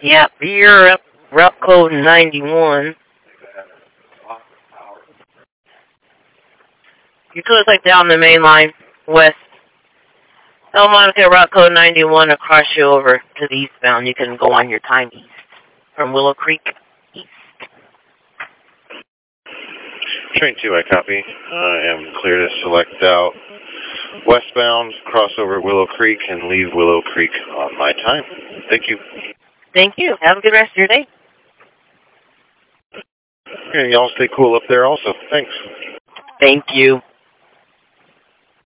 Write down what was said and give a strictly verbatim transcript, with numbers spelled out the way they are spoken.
Yep, you're up. Route code ninety-one. You could like down the main line, west. Santa Monica, route code ninety-one, across you over to the eastbound. You can go on your time east from Willow Creek east. Train two, I copy. I am clear to select out westbound, cross over Willow Creek, and leave Willow Creek on my time. Thank you. Thank you. Have a good rest of your day. And y'all stay cool up there also. Thanks. Thank you.